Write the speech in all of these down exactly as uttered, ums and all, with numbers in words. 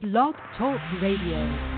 Blog Talk Radio.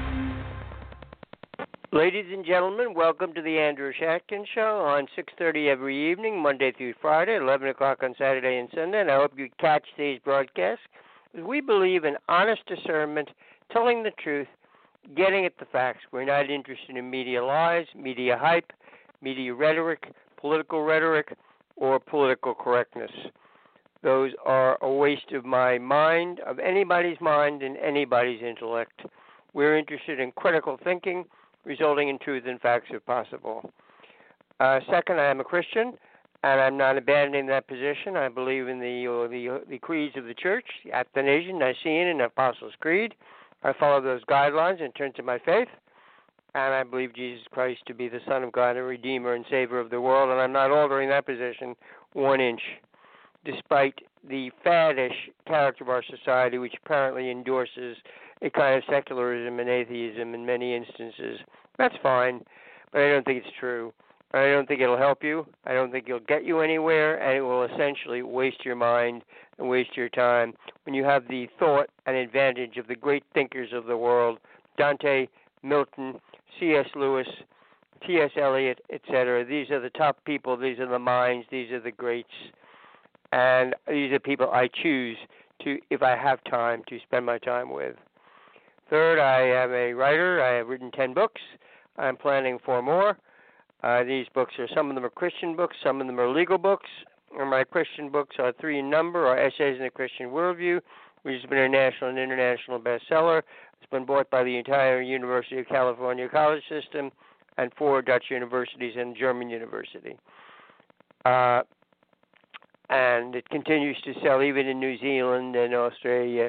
Ladies and gentlemen, welcome to the Andrew Shatkin Show on six thirty every evening, Monday through Friday, eleven o'clock on Saturday and Sunday. And I hope you catch these broadcasts. We believe in honest discernment, telling the truth, getting at the facts. We're not interested in media lies, media hype, media rhetoric, political rhetoric, or political correctness. Those are a waste of my mind, of anybody's mind, and anybody's intellect. We're interested in critical thinking, resulting in truth and facts if possible. Uh, second, I am a Christian, and I'm not abandoning that position. I believe in the uh, the, uh, the creeds of the Church, the Athanasian, Nicene, and Apostles' Creed. I follow those guidelines in terms of my faith, and I believe Jesus Christ to be the Son of God and Redeemer and Savior of the world, and I'm not altering that position one inch, despite the faddish character of our society, which apparently endorses a kind of secularism and atheism in many instances. That's fine, but I don't think it's true. I don't think it'll help you. I don't think it'll get you anywhere, and it will essentially waste your mind and waste your time. When you have the thought and advantage of the great thinkers of the world, Dante, Milton, C S. Lewis, T S. Eliot, et cetera, these are the top people. These are the minds. These are the greats. And these are people I choose to, if I have time, to spend my time with. Third, I am a writer. I have written ten books. I'm planning four more. Uh, these books are, some of them are Christian books, some of them are legal books. And my Christian books are three in number, are Essays in the Christian Worldview, which has been a national and international bestseller. It's been bought by the entire University of California college system and four Dutch universities and a German university. Uh, and it continues to sell even in New Zealand and Australia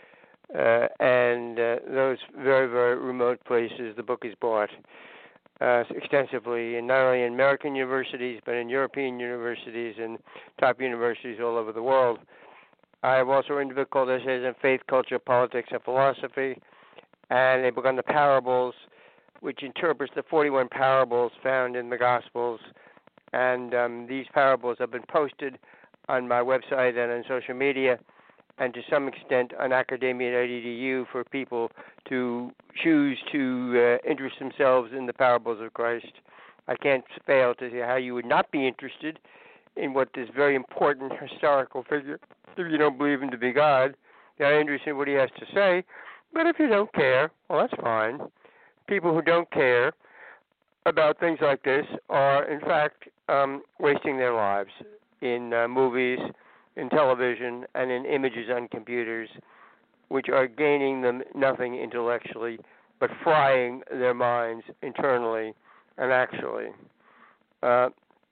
uh, and uh, those very, very remote places. The book is bought uh, extensively, in not only in American universities, but in European universities and top universities all over the world. I have also written a book called Essays on Faith, Culture, Politics, and Philosophy, and a book on the parables, which interprets the forty-one parables found in the Gospels. And um, these parables have been posted on my website and on social media, and to some extent on academia dot e d u for people to choose to uh, interest themselves in the parables of Christ. I can't fail to see how you would not be interested in what this very important historical figure, if you don't believe him to be God. You're interested in what he has to say, but if you don't care, well, that's fine. People who don't care about things like this are, in fact, um, wasting their lives in uh, movies, in television, and in images on computers, which are gaining them nothing intellectually, but frying their minds internally and actually. Uh,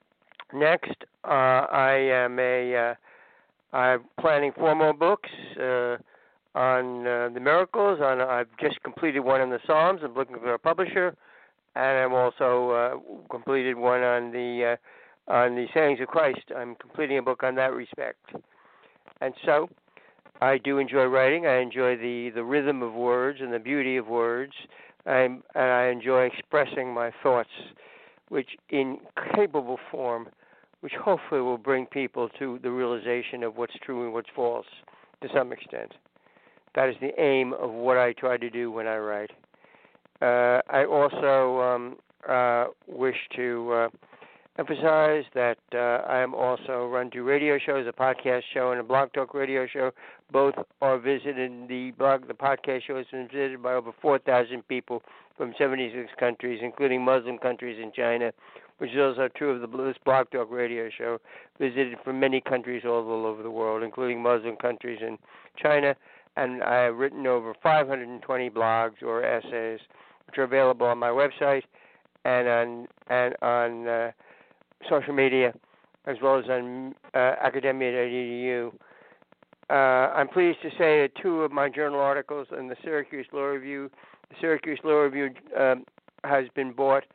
next, uh, I am a, uh, I'm planning four more books uh, on uh, the miracles. On, I've just completed one on the Psalms. I'm looking for a publisher, and I'm also uh, completed one on the uh, on the sayings of Christ. I'm completing a book on that respect. And so I do enjoy writing. I enjoy the, the rhythm of words and the beauty of words. I'm, and I enjoy expressing my thoughts, which in capable form, which hopefully will bring people to the realization of what's true and what's false to some extent. That is the aim of what I try to do when I write. Uh, I also um, uh, wish to uh, emphasize that uh, I am also run two radio shows, a podcast show and a blog talk radio show. Both are visited. The blog, the podcast show has been visited by over four thousand people from seventy-six countries, including Muslim countries in China, which is also true of the this blog talk radio show, visited from many countries all, all over the world, including Muslim countries in China. And I have written over five hundred twenty blogs or essays, which are available on my website and on and on uh, social media, as well as on uh, academia dot e d u. Uh, I'm pleased to say that two of my journal articles in the Syracuse Law Review, the Syracuse Law Review um, has been bought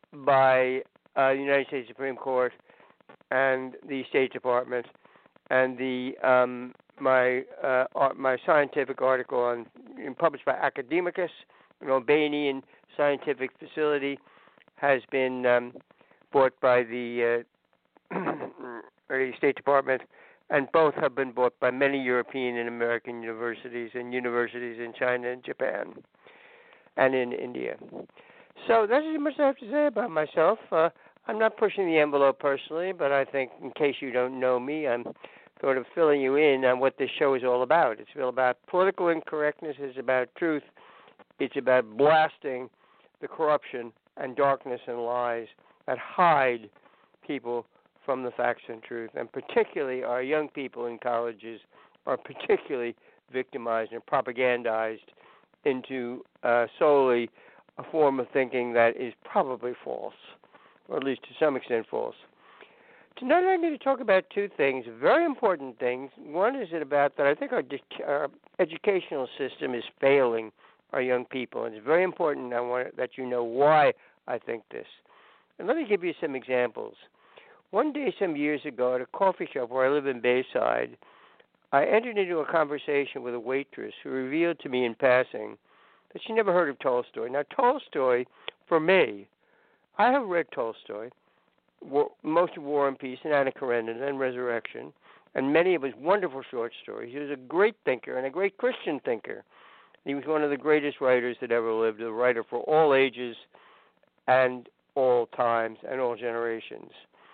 by uh, the United States Supreme Court and the State Department, and the um, my uh, my scientific article on published by Academicus, an Albanian scientific facility, has been um, bought by the uh, State Department and both have been bought by many European and American universities and universities in China and Japan and in India. So that's as much as I have to say about myself. Uh, I'm not pushing the envelope personally, but I think in case you don't know me, I'm sort of filling you in on what this show is all about. It's all about political incorrectness. It's about truth. It's about blasting the corruption and darkness and lies that hide people from the facts and truth. And particularly our young people in colleges are particularly victimized and propagandized into uh, solely a form of thinking that is probably false, or at least to some extent false. Tonight I need to talk about two things, very important things. One is about that I think our, our educational system is failing our young people, and it's very important I want that you know why I think this. And let me give you some examples. One day some years ago at a coffee shop where I live in Bayside, I entered into a conversation with a waitress who revealed to me in passing that she never heard of Tolstoy. Now, Tolstoy, for me, I have read Tolstoy, War, most of War and Peace and Anna Karenina and Resurrection, and many of his wonderful short stories. He was a great thinker and a great Christian thinker. He was one of the greatest writers that ever lived, a writer for all ages and all times and all generations.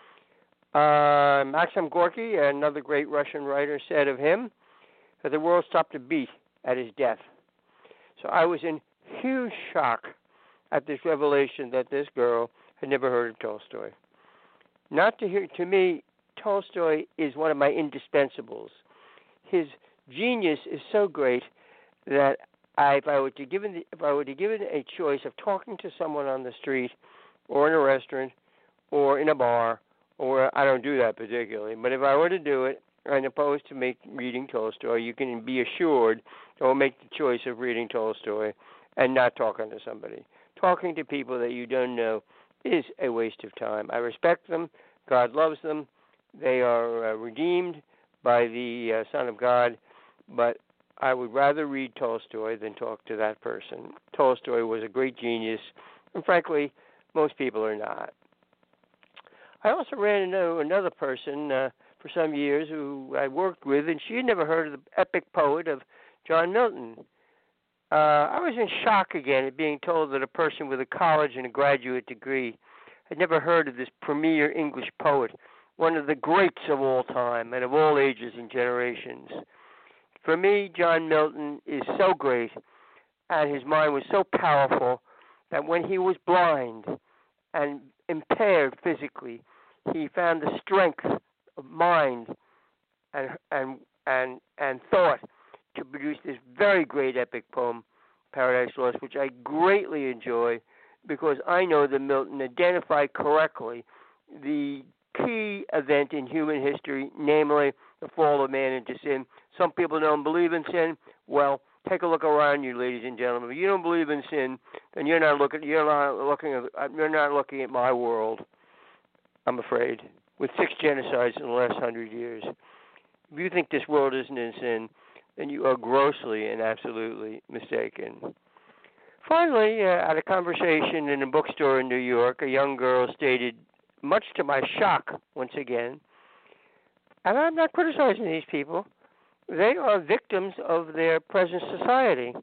Uh, Maxim Gorky, another great Russian writer, said of him that the world stopped a beat at his death. So I was in huge shock at this revelation that this girl had never heard of Tolstoy. Not to hear, to me, Tolstoy is one of my indispensables. His genius is so great that I, if I were to give it, if I were to give it a choice of talking to someone on the street, or in a restaurant, or in a bar, or I don't do that particularly, but if I were to do it, and opposed to make reading Tolstoy, you can be assured I will make the choice of reading Tolstoy and not talking to somebody. Talking to people that you don't know is a waste of time. I respect them. God loves them. They are uh, redeemed by the uh, Son of God, but I would rather read Tolstoy than talk to that person. Tolstoy was a great genius, and frankly, most people are not. I also ran into another person uh, for some years who I worked with, and she had never heard of the epic poet of John Milton. Uh, I was in shock again at being told that a person with a college and a graduate degree had never heard of this premier English poet, one of the greats of all time and of all ages and generations. For me, John Milton is so great, and his mind was so powerful that when he was blind and impaired physically, he found the strength of mind and and and and thought to produce this very great epic poem, Paradise Lost, which I greatly enjoy because I know that Milton identified correctly the key event in human history, namely the fall of man into sin. Some people don't believe in sin. Well, take a look around you, ladies and gentlemen. If you don't believe in sin, then you're not looking. You're not looking at. You're not looking at my world. I'm afraid, with six genocides in the last hundred years. If you think this world isn't in sin, then you are grossly and absolutely mistaken. Finally, uh, at a conversation in a bookstore in New York, a young girl stated, much to my shock once again, and I'm not criticizing these people, they are victims of their present society,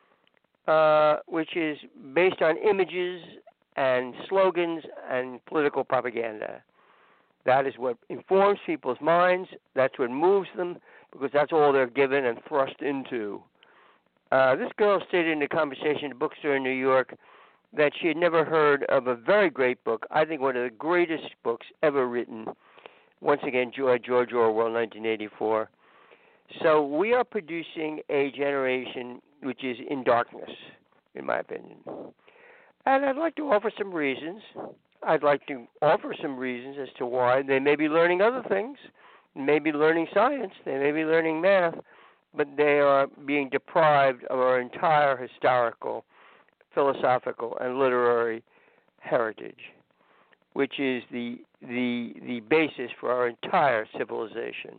uh, which is based on images and slogans and political propaganda. That is what informs people's minds. That's what moves them, because that's all they're given and thrust into. Uh, this girl stated in a conversation at a bookstore in New York that she had never heard of a very great book, I think one of the greatest books ever written. Once again, George Orwell, nineteen eighty-four. So we are producing a generation which is in darkness, in my opinion. And I'd like to offer some reasons. I'd like to offer some reasons as to why they may be learning other things. They may be learning science. They may be learning math. But they are being deprived of our entire historical, philosophical, and literary heritage, which is the the the basis for our entire civilization.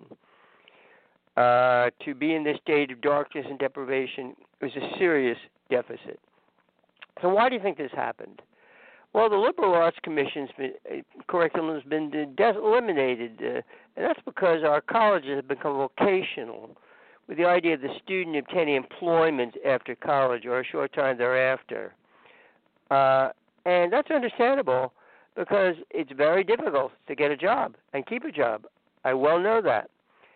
Uh, to be in this state of darkness and deprivation is a serious deficit. So why do you think this happened? Well, the Liberal Arts Commission's been, uh, curriculum has been de- eliminated, uh, and that's because our colleges have become vocational, with the idea of the student obtaining employment after college or a short time thereafter. Uh, and that's understandable because it's very difficult to get a job and keep a job. I well know that.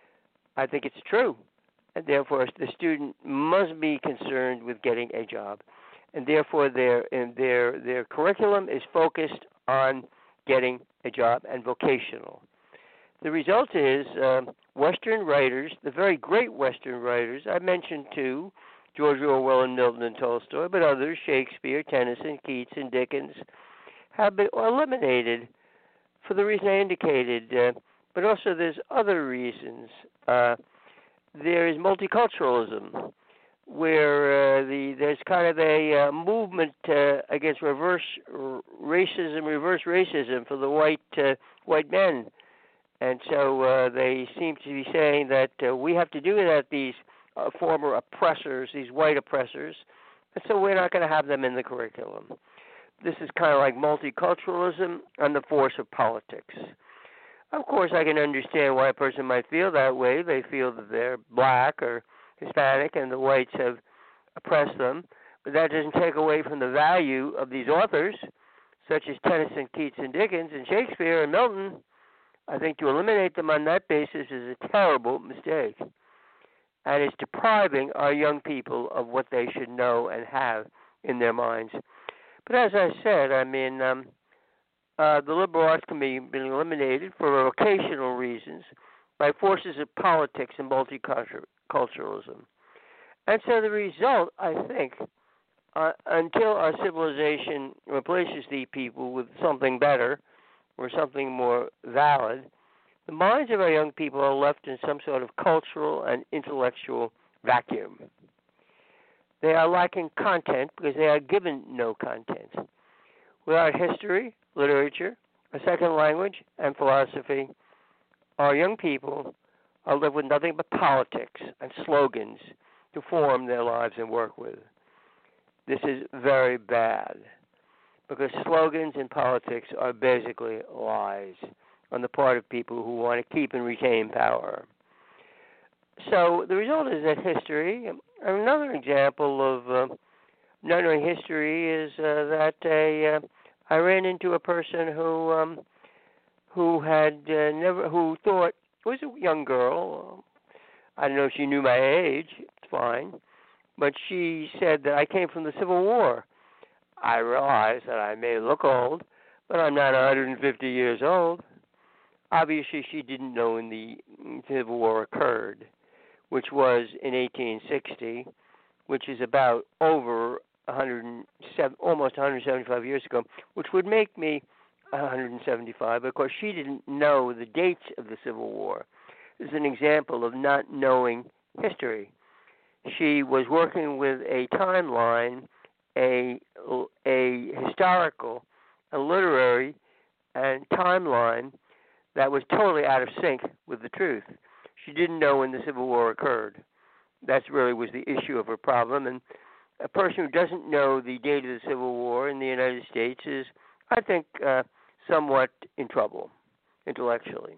I think it's true. And therefore, the student must be concerned with getting a job. And therefore, their, and their, their curriculum is focused on getting a job and vocational. The result is uh, Western writers, the very great Western writers, I mentioned two, George Orwell and Milton and Tolstoy, but others, Shakespeare, Tennyson, Keats, and Dickens, have been eliminated for the reason I indicated. Uh, but also there's other reasons. Uh, there is multiculturalism, where uh, the there's kind of a uh, movement uh, against reverse r- racism, reverse racism for the white uh, white men. And so uh, they seem to be saying that uh, we have to do that, these uh, former oppressors, these white oppressors, and so we're not going to have them in the curriculum. This is kind of like multiculturalism and the force of politics. Of course, I can understand why a person might feel that way. They feel that they're black or Hispanic and the whites have oppressed them, but that doesn't take away from the value of these authors, such as Tennyson, Keats, and Dickens, and Shakespeare and Milton. I think to eliminate them on that basis is a terrible mistake, and it's depriving our young people of what they should know and have in their minds. But as I said, I mean, um, uh, the Liberal Arts Committee has been eliminated for vocational reasons by forces of politics and multiculturalism. And so the result, I think, uh, until our civilization replaces these people with something better or something more valid, the minds of our young people are left in some sort of cultural and intellectual vacuum. They are lacking content because they are given no content. Without history, literature, a second language, and philosophy, our young people are left with nothing but politics and slogans to form their lives and work with. This is very bad because slogans in politics are basically lies on the part of people who want to keep and retain power. So the result is that history, another example of uh, not knowing history is uh, that a, uh, I ran into a person who um, who had uh, never, who thought, was a young girl, I don't know if she knew my age, it's fine, but she said that I came from the Civil War. I realized that I may look old, but I'm not one hundred fifty years old. Obviously, she didn't know when the Civil War occurred, which was in eighteen sixty, which is about over one hundred seven, almost one hundred seventy-five years ago, which would make me one hundred seventy-five. Of course, she didn't know the dates of the Civil War. This is an example of not knowing history. She was working with a timeline, a a historical, a literary, and timeline that was totally out of sync with the truth. She didn't know when the Civil War occurred. That really was the issue of her problem. And a person who doesn't know the date of the Civil War in the United States is, I think, uh, somewhat in trouble intellectually.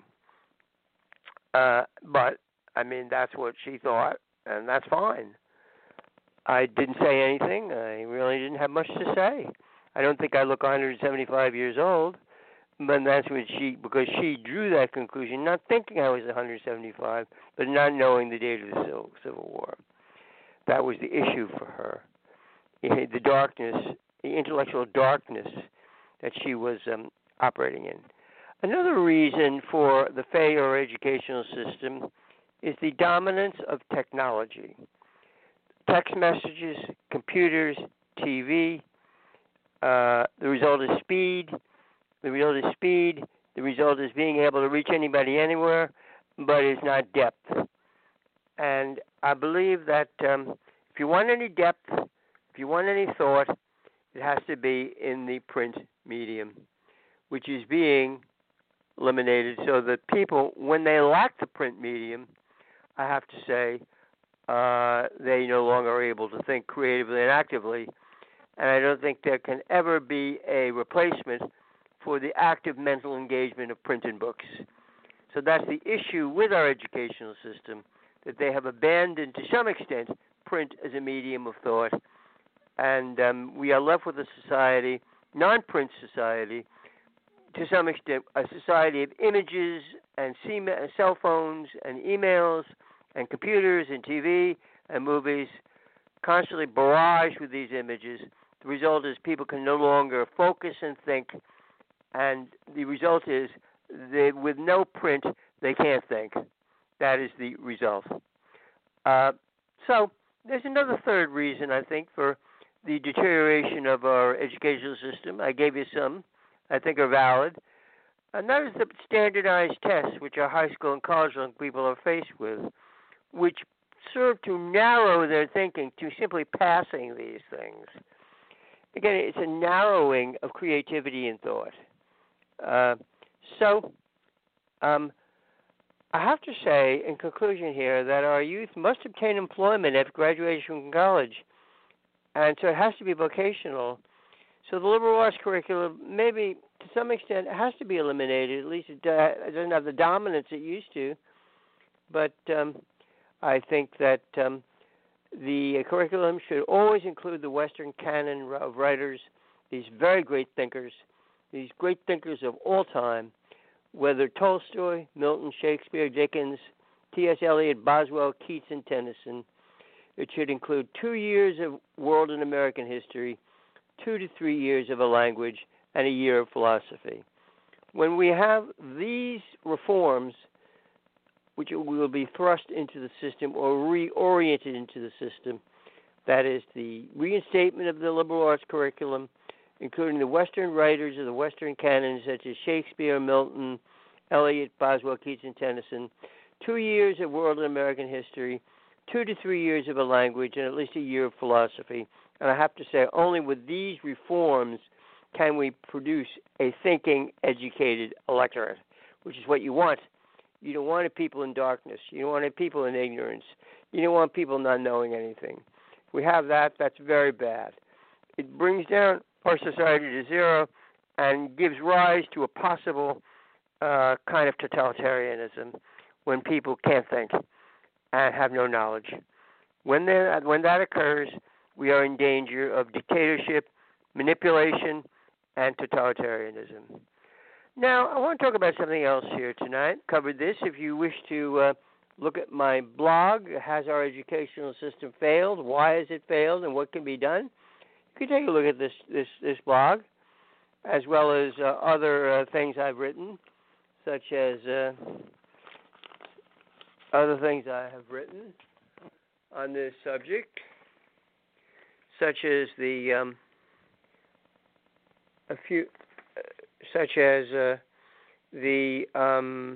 Uh, but, I mean, that's what she thought, and that's fine. I didn't say anything. I really didn't have much to say. I don't think I look one hundred seventy-five years old, but that's what she, because she drew that conclusion, not thinking I was one hundred seventy-five, but not knowing the date of the Civil, Civil War. That was the issue for her. The darkness, the intellectual darkness that she was um, operating in. Another reason for the failure of our educational system is the dominance of technology. Text messages, computers, T V. Uh, the result is speed. The result is speed. The result is being able to reach anybody anywhere, but it's not depth. And I believe that um, if you want any depth, if you want any thought, it has to be in the print medium, which is being eliminated so that people, when they lack the print medium, I have to say, uh, they no longer are able to think creatively and actively and I don't think there can ever be a replacement for the active mental engagement of printed books. So that's the issue with our educational system, that they have abandoned, to some extent, print as a medium of thought, and um, we are left with a society, non-print society, to some extent, a society of images and cell phones and emails and computers and T V and movies, constantly barraged with these images. The result is people can no longer focus and think, and the result is that with no print, they can't think. That is the result. Uh, so there's another third reason, I think, for the deterioration of our educational system. I gave you some I think are valid, and that is the standardized tests which our high school and college young people are faced with, which serve to narrow their thinking to simply passing these things. Again, it's a narrowing of creativity and thought. Uh, so, um, I have to say, in conclusion here, that our youth must obtain employment after graduation from college, and so it has to be vocational. So the liberal arts curriculum, maybe to some extent, has to be eliminated. At least it, uh, it doesn't have the dominance it used to. But um, I think that um, the curriculum should always include the Western canon of writers, these very great thinkers, these great thinkers of all time, whether Tolstoy, Milton, Shakespeare, Dickens, T S Eliot, Boswell, Keats, and Tennyson. It should include two years of world and American history, two to three years of a language, and a year of philosophy. When we have these reforms, which will be thrust into the system or reoriented into the system, that is the reinstatement of the liberal arts curriculum, including the Western writers of the Western canon, such as Shakespeare, Milton, Eliot, Boswell, Keats, and Tennyson, two years of world and American history, two to three years of a language, and at least a year of philosophy. And I have to say, only with these reforms can we produce a thinking, educated electorate, which is what you want. You don't want people in darkness. You don't want people in ignorance. You don't want people not knowing anything. If we have that, that's very bad. It brings down our society to zero and gives rise to a possible uh, kind of totalitarianism when people can't think and have no knowledge. When, when that occurs, we are in danger of dictatorship, manipulation, and totalitarianism. Now, I want to talk about something else here tonight. Covered this. If you wish to uh, look at my blog, Has Our Educational System Failed? Why has it failed, and what can be done? You can take a look at this this, this blog, as well as uh, other uh, things I've written, such as uh, other things I have written on this subject, such as the um, a few, uh, such as uh, the um,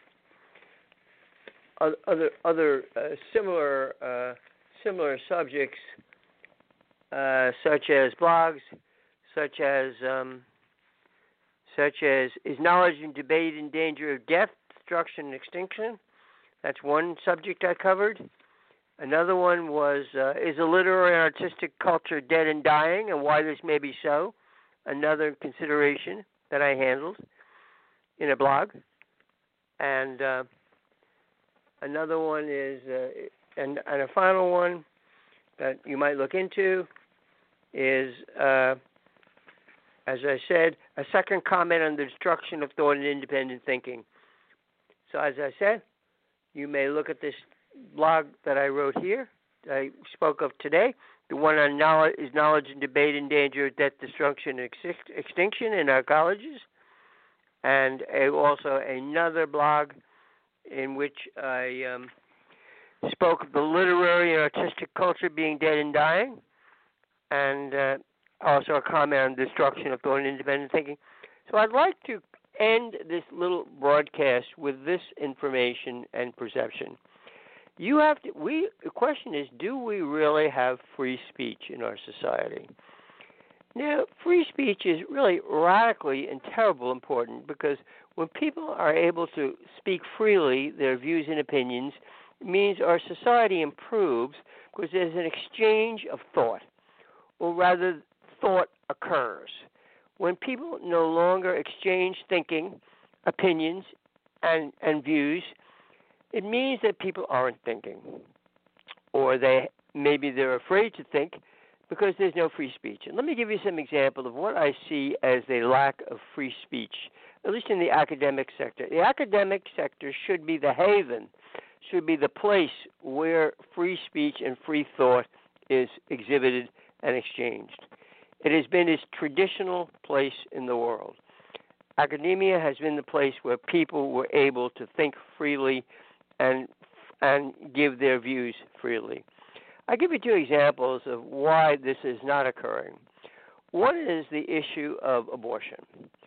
other other uh, similar uh, similar subjects, uh, such as blogs, such as um, such as is knowledge and debate in danger of death, destruction, and extinction? That's one subject I covered. Another one was, uh, is a literary and artistic culture dead and dying, and why this may be so? Another consideration that I handled in a blog. And uh, another one is, uh, and, and a final one that you might look into is, uh, as I said, a second comment on the destruction of thought and independent thinking. So as I said, you may look at this blog that I wrote here, I spoke of today. The one on knowledge is knowledge and debate in danger of death, destruction, and ex- extinction in our colleges. And a, also another blog in which I um, spoke of the literary and artistic culture being dead and dying. And uh, also a comment on destruction of thought and independent thinking. So I'd like to end this little broadcast with this information and perception. You have to. We. The question is, do we really have free speech in our society? Now, free speech is really radically and terribly important because when people are able to speak freely their views and opinions, it means our society improves because there's an exchange of thought, or rather, thought occurs. When people no longer exchange thinking, opinions, and, and views, it means that people aren't thinking. Or they maybe they're afraid to think because there's no free speech. And let me give you some example of what I see as a lack of free speech, at least in the academic sector. The academic sector should be the haven, should be the place where free speech and free thought is exhibited and exchanged. It has been its traditional place in the world. Academia has been the place where people were able to think freely and and give their views freely. I'll give you two examples of why this is not occurring. One is the issue of abortion.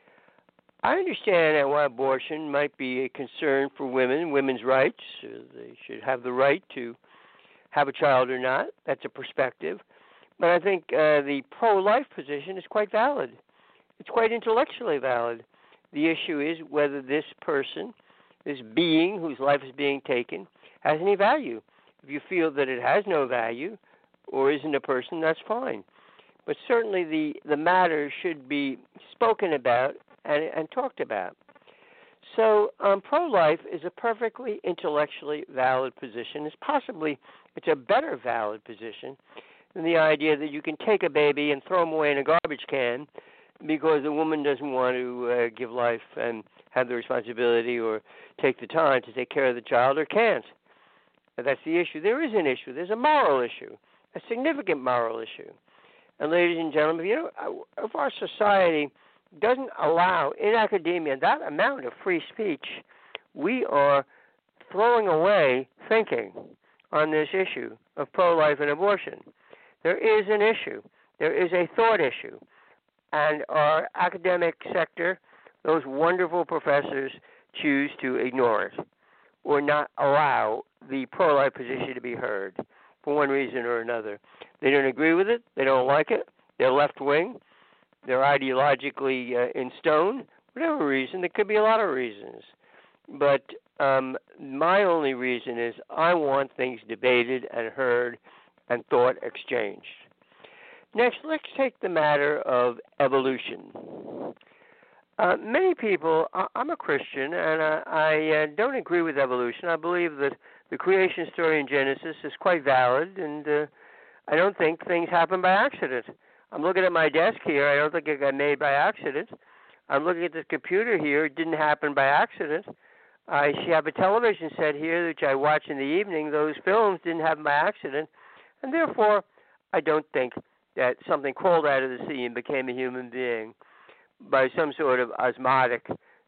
I understand why abortion might be a concern for women, women's rights. They should have the right to have a child or not. That's a perspective. But I think uh, the pro-life position is quite valid. It's quite intellectually valid. The issue is whether this person, this being whose life is being taken, has any value. If you feel that it has no value or isn't a person, that's fine. But certainly the, the matter should be spoken about and, and talked about. So um, pro-life is a perfectly intellectually valid position. It's possibly it's a better valid position than the idea that you can take a baby and throw him away in a garbage can because a woman doesn't want to uh, give life and have the responsibility or take the time to take care of the child or can't. That's the issue. There is an issue. There's a moral issue, a significant moral issue. And ladies and gentlemen, you know, if our society doesn't allow in academia that amount of free speech, we are throwing away thinking on this issue of pro-life and abortion. There is an issue. There is a thought issue. And our academic sector, those wonderful professors, choose to ignore it or not allow the pro-life position to be heard for one reason or another. They don't agree with it. They don't like it. They're left-wing. They're ideologically uh, in stone. Whatever reason. There could be a lot of reasons. But um, my only reason is I want things debated and heard and thought exchanged. Next, let's take the matter of evolution. Uh, many people, I'm a Christian, and I, I uh, don't agree with evolution. I believe that the creation story in Genesis is quite valid, and uh, I don't think things happen by accident. I'm looking at my desk here. I don't think it got made by accident. I'm looking at this computer here. It didn't happen by accident. I have a television set here, which I watch in the evening. Those films didn't happen by accident, and therefore I don't think that something crawled out of the sea and became a human being by some sort of osmotic,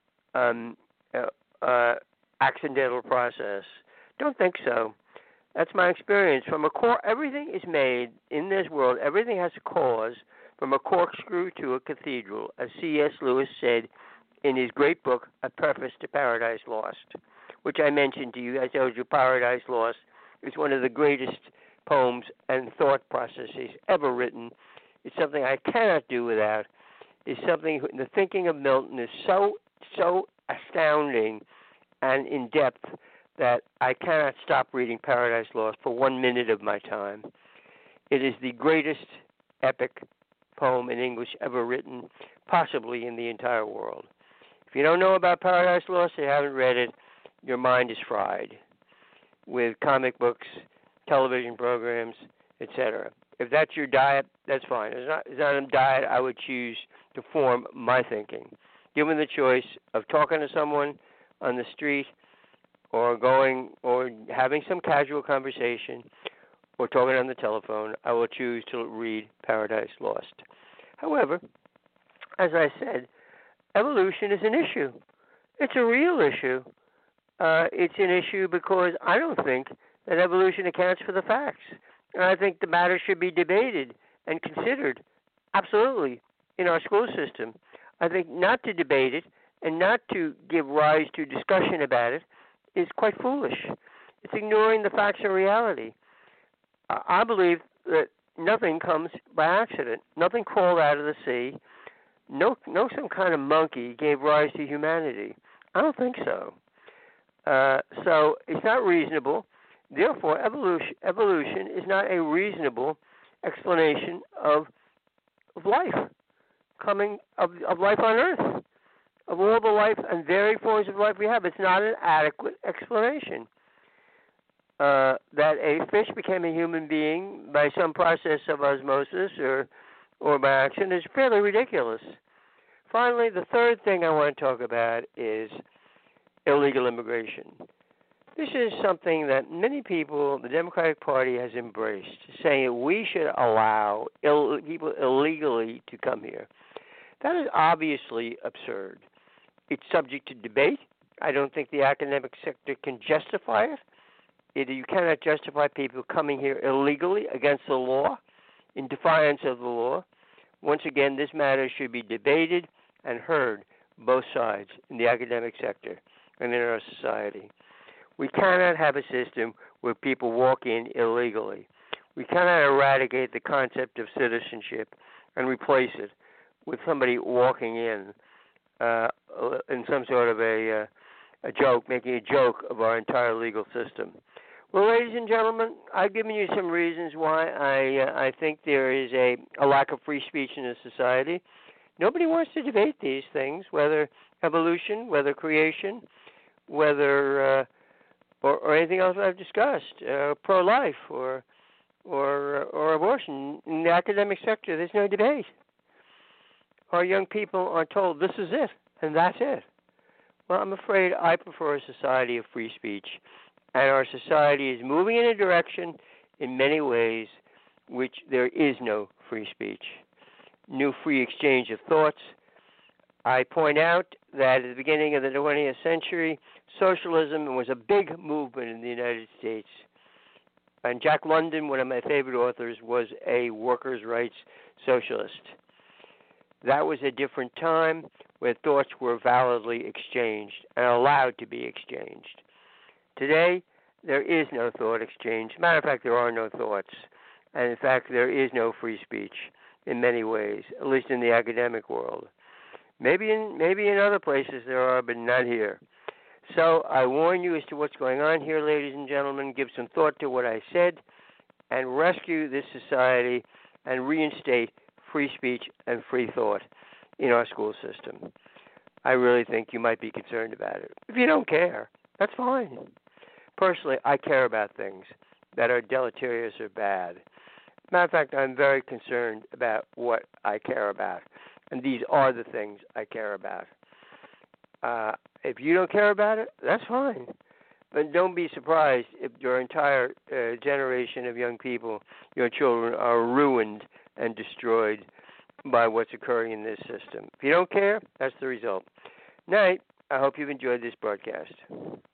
um, uh, uh, accidental process. Don't think so. That's my experience. From a core, everything is made in this world. Everything has a cause, from a corkscrew to a cathedral, as C S Lewis said in his great book, A Preface to Paradise Lost, which I mentioned to you. I told you Paradise Lost is one of the greatest poems and thought processes ever written. It's something I cannot do without. It's something, the thinking of Milton is so, so astounding and in-depth that I cannot stop reading Paradise Lost for one minute of my time. It is the greatest epic poem in English ever written, possibly in the entire world. If you don't know about Paradise Lost, you haven't read it, your mind is fried with comic books, television programs, et cetera. If that's your diet, that's fine. It's not, it's not a diet I would choose to form my thinking. Given the choice of talking to someone on the street or going or having some casual conversation or talking on the telephone, I will choose to read Paradise Lost. However, as I said, evolution is an issue. It's a real issue. Uh, it's an issue because I don't think that evolution accounts for the facts. And I think the matter should be debated and considered, absolutely, in our school system. I think not to debate it and not to give rise to discussion about it is quite foolish. It's ignoring the facts and reality. I believe that nothing comes by accident. Nothing crawled out of the sea. No, no some kind of monkey gave rise to humanity. I don't think so. Uh, so it's not reasonable. Therefore, evolution, evolution is not a reasonable explanation of of life coming of, of life on Earth, of all the life and varied forms of life we have. It's not an adequate explanation. Uh, that a fish became a human being by some process of osmosis or or by accident is fairly ridiculous. Finally, the third thing I want to talk about is illegal immigration. This is something that many people, the Democratic Party has embraced, saying that we should allow Ill- people illegally to come here. That is obviously absurd. It's subject to debate. I don't think the academic sector can justify it. It, you cannot justify people coming here illegally against the law, in defiance of the law. Once again, this matter should be debated and heard, both sides, in the academic sector and in our society. We cannot have a system where people walk in illegally. We cannot eradicate the concept of citizenship and replace it with somebody walking in uh, in some sort of a, uh, a joke, making a joke of our entire legal system. Well, ladies and gentlemen, I've given you some reasons why I uh, I think there is a, a lack of free speech in this society. Nobody wants to debate these things, whether evolution, whether creation, whether uh, or, or anything else I've discussed, uh, pro-life or or or abortion. In the academic sector, there's no debate. Our young people are told this is it and that's it. Well, I'm afraid I prefer a society of free speech. And our society is moving in a direction, in many ways, which there is no free speech. No free exchange of thoughts. I point out that at the beginning of the twentieth century, socialism was a big movement in the United States. And Jack London, one of my favorite authors, was a workers' rights socialist. That was a different time where thoughts were validly exchanged and allowed to be exchanged. Today, there is no thought exchange. Matter of fact, there are no thoughts. And in fact, there is no free speech in many ways, at least in the academic world. Maybe in maybe in other places there are, but not here. So I warn you as to what's going on here, ladies and gentlemen. Give some thought to what I said and rescue this society and reinstate free speech and free thought in our school system. I really think you might be concerned about it. If you don't care, that's fine. Personally, I care about things that are deleterious or bad. Matter of fact, I'm very concerned about what I care about, and these are the things I care about. Uh, if you don't care about it, that's fine. But don't be surprised if your entire uh, generation of young people, your children, are ruined and destroyed by what's occurring in this system. If you don't care, that's the result. Night. I hope you've enjoyed this broadcast.